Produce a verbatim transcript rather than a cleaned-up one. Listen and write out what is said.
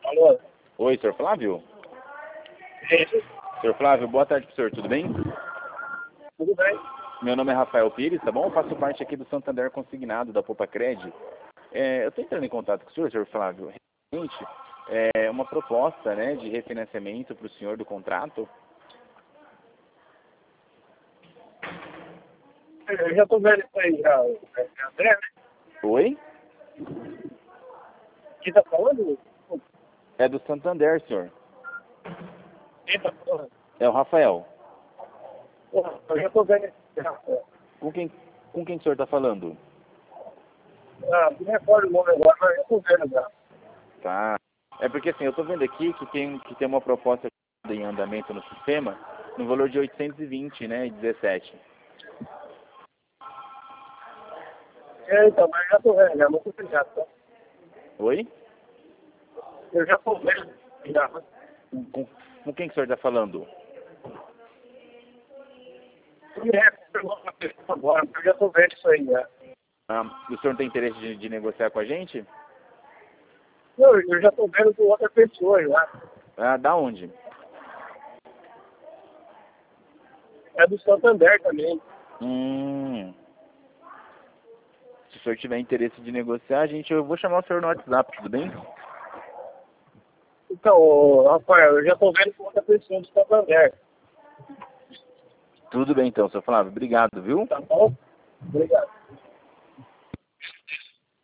Alô? Oi, senhor Flávio? Isso. senhor Flávio, boa tarde pro senhor, tudo bem? Tudo bem? Meu nome é Rafael Pires, tá bom? Eu faço parte aqui do Santander Consignado, da Poupa Cred. É, eu estou entrando em contato com o senhor, senhor Flávio. Realmente, é uma proposta, né, de refinanciamento para o senhor do contrato. Eu já tô vendo isso aí já. É André, né? Oi? Quem tá falando? É do Santander, senhor. Quem tá falando? É o Rafael. Porra, eu já tô vendo isso já. Com quem, com quem o senhor está falando? Ah, não me recordo o nome agora, mas eu tô vendo já. Tá. É porque assim, eu estou vendo aqui que tem, que tem uma proposta em andamento no sistema no valor de oitocentos e vinte, né, e dezessete. É, então, mas eu já tô vendo já, muito obrigado, tá? Oi? Eu já tô vendo já. Com, com, com quem que o senhor está falando? Eu me recordo uma pessoa agora, mas eu já tô vendo isso aí já. Ah, o senhor não tem interesse de, de negociar com a gente? Não, eu já tô vendo com outra pessoa já. Ah, da onde? É do Santander também. Hum. Se o senhor tiver interesse de negociar, a gente, eu vou chamar o senhor no WhatsApp, tudo bem? Então, ô, Rafael, eu já tô vendo com outra pessoa do Santander. Tudo bem então, senhor Flávio. Obrigado, viu? Tá bom? Obrigado.